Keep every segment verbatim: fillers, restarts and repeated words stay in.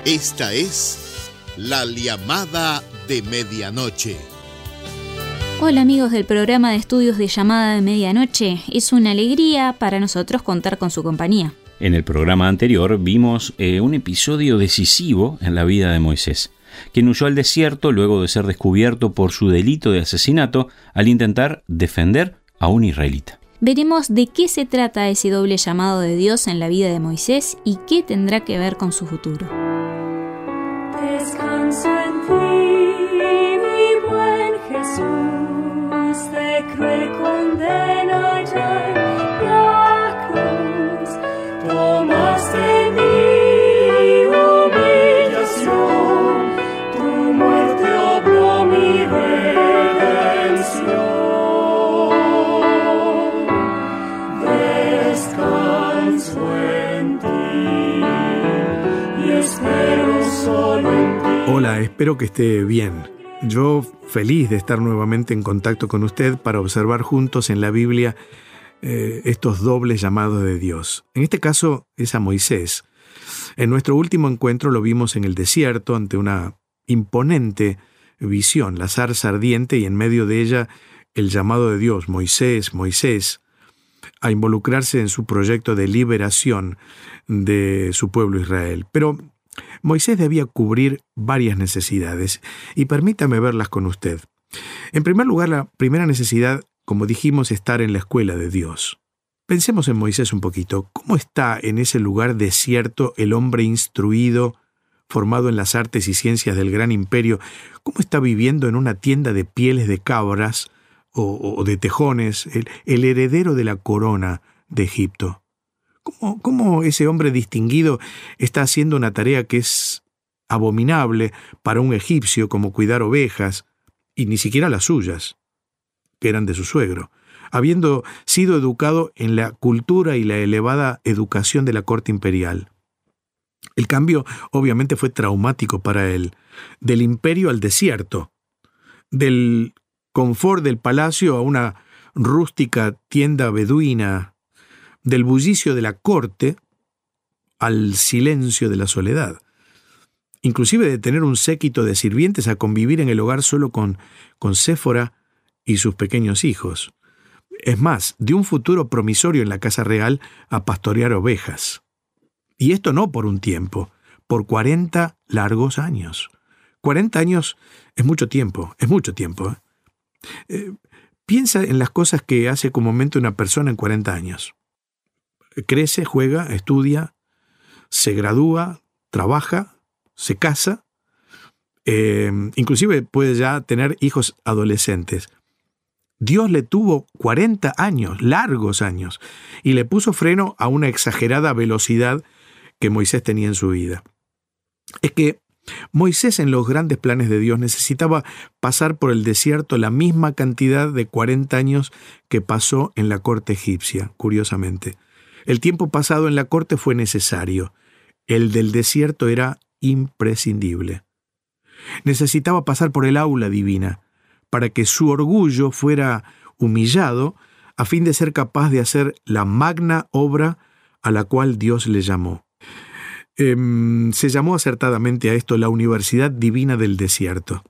Esta es La Llamada de Medianoche. Hola amigos del programa de estudios de Llamada de Medianoche. Es una alegría para nosotros contar con su compañía. En el programa anterior vimos eh, un episodio decisivo en la vida de Moisés, quien huyó al desierto luego de ser descubierto por su delito de asesinato al intentar defender a un israelita. Veremos de qué se trata ese doble llamado de Dios en la vida de Moisés y qué tendrá que ver con su futuro. Descanso en ti, mi buen Jesús, de cruel condena ya en la cruz. Tomaste mi humillación, tu muerte obró mi redención. Descanso en ti y espero solo en ti. Hola, espero que esté bien. Yo feliz de estar nuevamente en contacto con usted para observar juntos en la Biblia eh, estos dobles llamados de Dios. En este caso es a Moisés. En nuestro último encuentro lo vimos en el desierto ante una imponente visión, la zarza ardiente, y en medio de ella el llamado de Dios, Moisés, Moisés, a involucrarse en su proyecto de liberación de su pueblo Israel. Pero Moisés debía cubrir varias necesidades, y permítame verlas con usted. En primer lugar, la primera necesidad, como dijimos, es estar en la escuela de Dios. Pensemos en Moisés un poquito. ¿Cómo está en ese lugar desierto el hombre instruido, formado en las artes y ciencias del gran imperio? ¿Cómo está viviendo en una tienda de pieles de cabras o, o de tejones, el, el heredero de la corona de Egipto? ¿Cómo, ¿Cómo ese hombre distinguido está haciendo una tarea que es abominable para un egipcio, como cuidar ovejas, y ni siquiera las suyas, que eran de su suegro, habiendo sido educado en la cultura y la elevada educación de la corte imperial? El cambio obviamente fue traumático para él, del imperio al desierto, del confort del palacio a una rústica tienda beduina, del bullicio de la corte al silencio de la soledad, inclusive de tener un séquito de sirvientes a convivir en el hogar solo con, con Séfora y sus pequeños hijos. Es más, de un futuro promisorio en la casa real a pastorear ovejas. Y esto no por un tiempo, por cuarenta largos años. cuarenta años es mucho tiempo, es mucho tiempo. ¿eh? Eh, piensa en las cosas que hace comúnmente una persona en cuarenta años. Crece, juega, estudia, se gradúa, trabaja, se casa, eh, inclusive puede ya tener hijos adolescentes. Dios le tuvo cuarenta años, largos años, y le puso freno a una exagerada velocidad que Moisés tenía en su vida. Es que Moisés, en los grandes planes de Dios, necesitaba pasar por el desierto la misma cantidad de cuarenta años que pasó en la corte egipcia, curiosamente. El tiempo pasado en la corte fue necesario. El del desierto era imprescindible. Necesitaba pasar por el aula divina para que su orgullo fuera humillado a fin de ser capaz de hacer la magna obra a la cual Dios le llamó. Eh, se llamó acertadamente a esto la Universidad Divina del Desierto.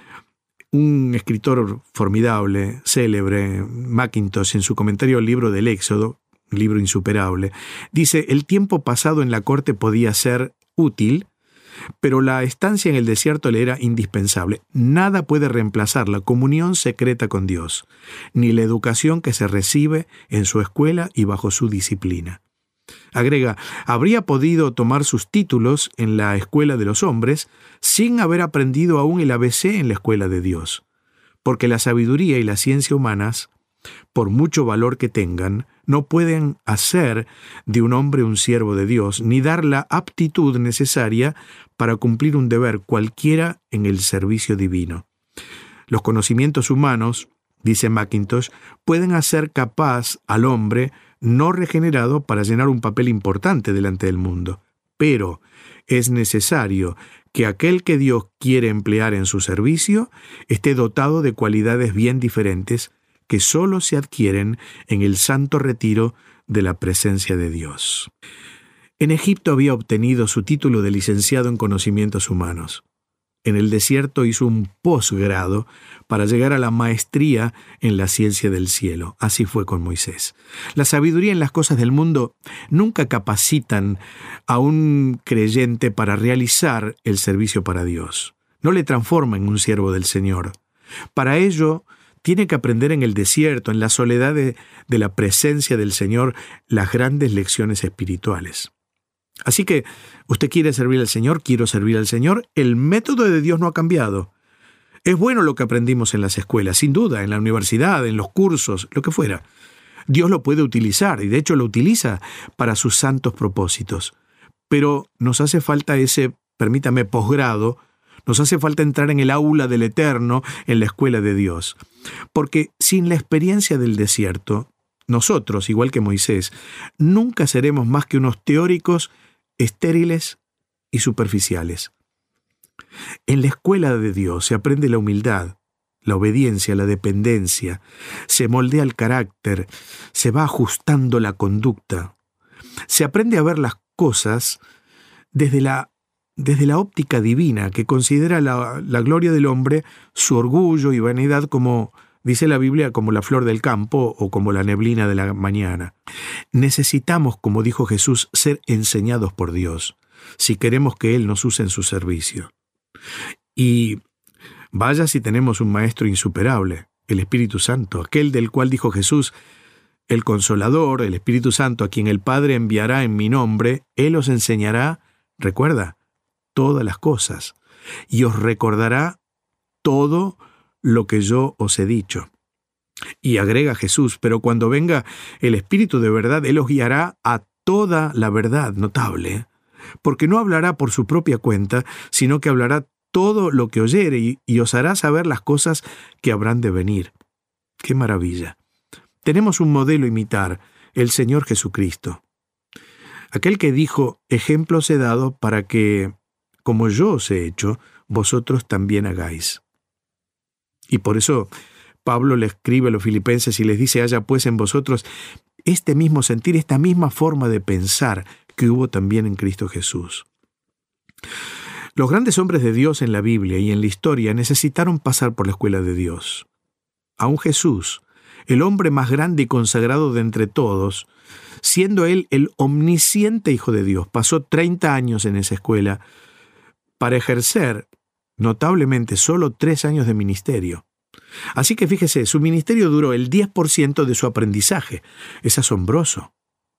Un escritor formidable, célebre, Mackintosh, en su comentario al libro del Éxodo, libro insuperable, dice: el tiempo pasado en la corte podía ser útil, pero la estancia en el desierto le era indispensable. Nada puede reemplazar la comunión secreta con Dios, ni la educación que se recibe en su escuela y bajo su disciplina. Agrega: habría podido tomar sus títulos en la escuela de los hombres sin haber aprendido aún el A B C en la escuela de Dios, porque la sabiduría y la ciencia humanas, por mucho valor que tengan, no pueden hacer de un hombre un siervo de Dios, ni dar la aptitud necesaria para cumplir un deber cualquiera en el servicio divino. Los conocimientos humanos, dice Mackintosh, pueden hacer capaz al hombre no regenerado para llenar un papel importante delante del mundo, pero es necesario que aquel que Dios quiere emplear en su servicio esté dotado de cualidades bien diferentes que solo se adquieren en el santo retiro de la presencia de Dios. En Egipto había obtenido su título de licenciado en conocimientos humanos. En el desierto hizo un posgrado para llegar a la maestría en la ciencia del cielo. Así fue con Moisés. La sabiduría en las cosas del mundo nunca capacitan a un creyente para realizar el servicio para Dios. No le transforma en un siervo del Señor. Para ello, tiene que aprender en el desierto, en la soledad de, de la presencia del Señor, las grandes lecciones espirituales. Así que, usted quiere servir al Señor, quiero servir al Señor, el método de Dios no ha cambiado. Es bueno lo que aprendimos en las escuelas, sin duda, en la universidad, en los cursos, lo que fuera. Dios lo puede utilizar, y de hecho lo utiliza para sus santos propósitos. Pero nos hace falta ese, permítame, posgrado, nos hace falta entrar en el aula del Eterno, en la escuela de Dios. Porque sin la experiencia del desierto, nosotros, igual que Moisés, nunca seremos más que unos teóricos estériles y superficiales. En la escuela de Dios se aprende la humildad, la obediencia, la dependencia, se moldea el carácter, se va ajustando la conducta. Se aprende a ver las cosas desde la, desde la óptica divina, que considera la, la gloria del hombre, su orgullo y vanidad como, dice la Biblia, como la flor del campo o como la neblina de la mañana. Necesitamos, como dijo Jesús, ser enseñados por Dios, si queremos que Él nos use en su servicio. Y vaya si tenemos un maestro insuperable, el Espíritu Santo, aquel del cual dijo Jesús, el Consolador, el Espíritu Santo, a quien el Padre enviará en mi nombre, Él os enseñará, recuerda, todas las cosas, y os recordará todo lo que yo os he dicho. Y agrega Jesús, pero cuando venga el Espíritu de verdad, Él os guiará a toda la verdad, notable, porque no hablará por su propia cuenta, sino que hablará todo lo que oyere y, y os hará saber las cosas que habrán de venir. ¡Qué maravilla! Tenemos un modelo a imitar, el Señor Jesucristo. Aquel que dijo, ejemplos he dado para que, como yo os he hecho, vosotros también hagáis. Y por eso Pablo le escribe a los filipenses y les dice, haya pues en vosotros este mismo sentir, esta misma forma de pensar que hubo también en Cristo Jesús. Los grandes hombres de Dios en la Biblia y en la historia necesitaron pasar por la escuela de Dios. Aún Jesús, el hombre más grande y consagrado de entre todos, siendo él el omnisciente Hijo de Dios, pasó treinta años en esa escuela para ejercer notablemente solo tres años de ministerio. Así que fíjese, su ministerio duró el diez por ciento de su aprendizaje. Es asombroso.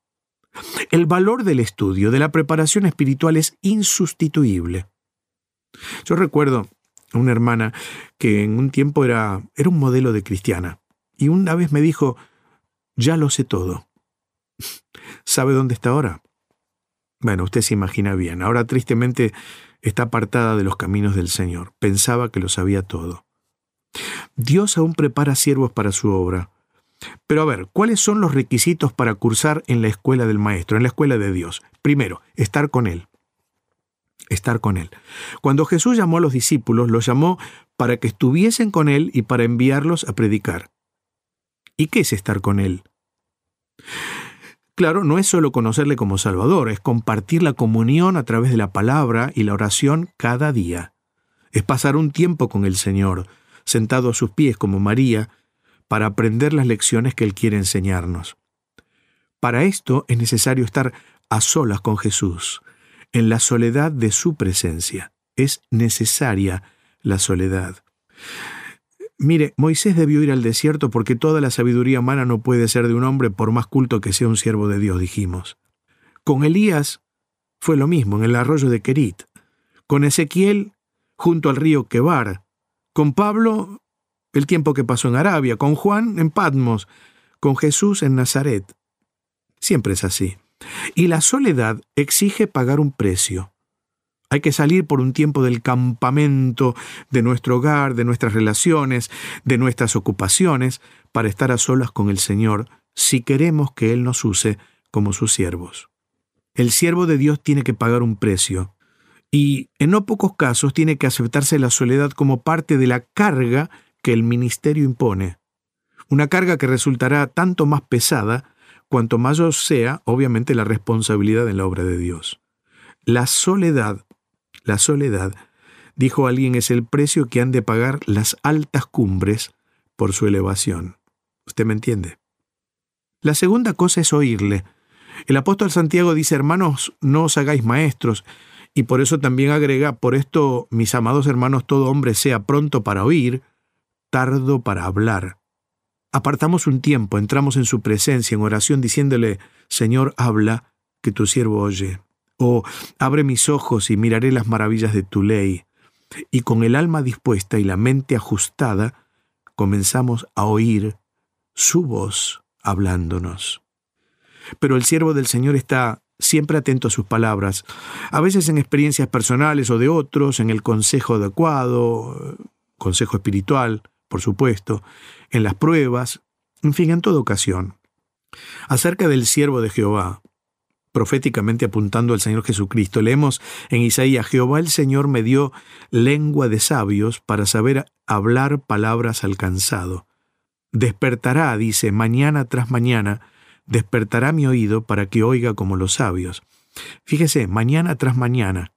El valor del estudio, de la preparación espiritual es insustituible. Yo recuerdo a una hermana que en un tiempo era, era un modelo de cristiana y una vez me dijo, ya lo sé todo. ¿Sabe dónde está ahora? Bueno, usted se imagina bien. Ahora tristemente está apartada de los caminos del Señor. Pensaba que lo sabía todo. Dios aún prepara siervos para su obra. Pero a ver, ¿cuáles son los requisitos para cursar en la escuela del Maestro, en la escuela de Dios? Primero, estar con Él. Estar con Él. Cuando Jesús llamó a los discípulos, los llamó para que estuviesen con Él y para enviarlos a predicar. ¿Y qué es estar con Él? Claro, no es solo conocerle como Salvador, es compartir la comunión a través de la palabra y la oración cada día. Es pasar un tiempo con el Señor, sentado a sus pies como María, para aprender las lecciones que Él quiere enseñarnos. Para esto es necesario estar a solas con Jesús, en la soledad de su presencia. Es necesaria la soledad. Mire, Moisés debió ir al desierto porque toda la sabiduría humana no puede ser de un hombre por más culto que sea un siervo de Dios, dijimos. Con Elías fue lo mismo en el arroyo de Querit. Con Ezequiel junto al río Quebar. Con Pablo el tiempo que pasó en Arabia. Con Juan en Patmos. Con Jesús en Nazaret. Siempre es así. Y la soledad exige pagar un precio. Hay que salir por un tiempo del campamento, de nuestro hogar, de nuestras relaciones, de nuestras ocupaciones, para estar a solas con el Señor, si queremos que Él nos use como sus siervos. El siervo de Dios tiene que pagar un precio, y en no pocos casos tiene que aceptarse la soledad como parte de la carga que el ministerio impone. Una carga que resultará tanto más pesada cuanto mayor sea, obviamente, la responsabilidad en la obra de Dios. La soledad, la soledad, dijo alguien, es el precio que han de pagar las altas cumbres por su elevación. ¿Usted me entiende? La segunda cosa es oírle. El apóstol Santiago dice, hermanos, no os hagáis maestros, y por eso también agrega, por esto, mis amados hermanos, todo hombre sea pronto para oír, tardo para hablar. Apartamos un tiempo, entramos en su presencia en oración diciéndole, Señor, habla, que tu siervo oye. O, abre mis ojos y miraré las maravillas de tu ley. Y con el alma dispuesta y la mente ajustada, comenzamos a oír su voz hablándonos. Pero el siervo del Señor está siempre atento a sus palabras, a veces en experiencias personales o de otros, en el consejo adecuado, consejo espiritual, por supuesto, en las pruebas, en fin, en toda ocasión. Acerca del siervo de Jehová, proféticamente apuntando al Señor Jesucristo, leemos en Isaías, Jehová el Señor me dio lengua de sabios para saber hablar palabras al cansado. Despertará, dice, mañana tras mañana, despertará mi oído para que oiga como los sabios. Fíjese, mañana tras mañana.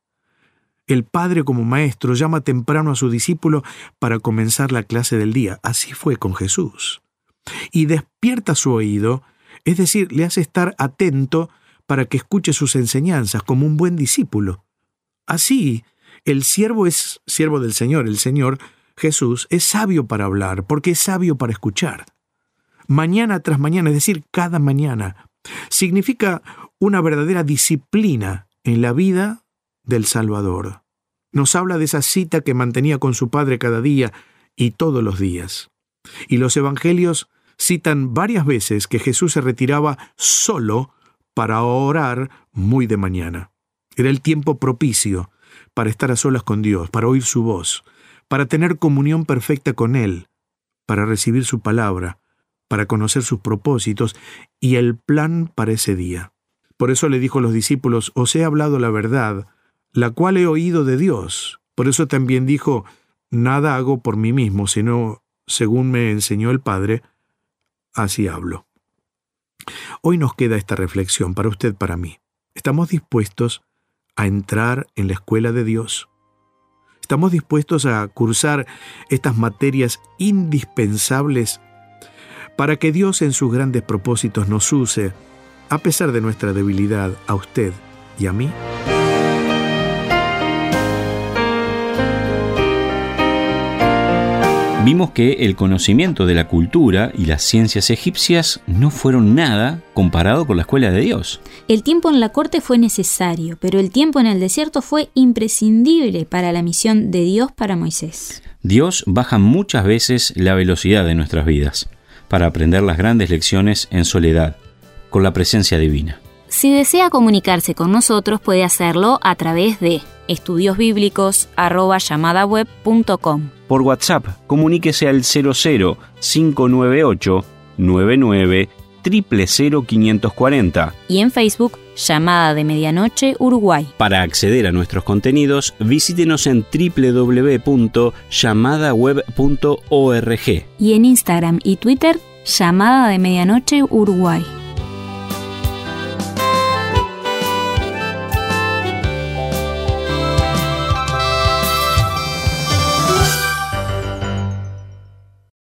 El Padre como maestro llama temprano a su discípulo para comenzar la clase del día. Así fue con Jesús. Y despierta su oído, es decir, le hace estar atento para que escuche sus enseñanzas como un buen discípulo. Así, el siervo es siervo del Señor. El Señor, Jesús, es sabio para hablar, porque es sabio para escuchar. Mañana tras mañana, es decir, cada mañana, significa una verdadera disciplina en la vida del Salvador. Nos habla de esa cita que mantenía con su Padre cada día y todos los días. Y los evangelios citan varias veces que Jesús se retiraba solo para orar muy de mañana. Era el tiempo propicio para estar a solas con Dios, para oír su voz, para tener comunión perfecta con Él, para recibir su palabra, para conocer sus propósitos y el plan para ese día. Por eso le dijo a los discípulos, os he hablado la verdad, la cual he oído de Dios. Por eso también dijo, nada hago por mí mismo, sino según me enseñó el Padre, así hablo. Hoy nos queda esta reflexión para usted, para mí. ¿Estamos dispuestos a entrar en la escuela de Dios? ¿Estamos dispuestos a cursar estas materias indispensables para que Dios en sus grandes propósitos nos use, a pesar de nuestra debilidad, a usted y a mí? Vimos que el conocimiento de la cultura y las ciencias egipcias no fueron nada comparado con la escuela de Dios. El tiempo en la corte fue necesario, pero el tiempo en el desierto fue imprescindible para la misión de Dios para Moisés. Dios baja muchas veces la velocidad de nuestras vidas para aprender las grandes lecciones en soledad, con la presencia divina. Si desea comunicarse con nosotros, puede hacerlo a través de estudiosbíblicos arroba llamadaweb punto com. Por WhatsApp, comuníquese al cero cero cinco nueve ocho nueve nueve cero cero cero cinco cuatro cero. Y en Facebook, Llamada de Medianoche Uruguay. Para acceder a nuestros contenidos, visítenos en doble u doble u doble u punto llamadaweb punto org. Y en Instagram y Twitter, Llamada de Medianoche Uruguay.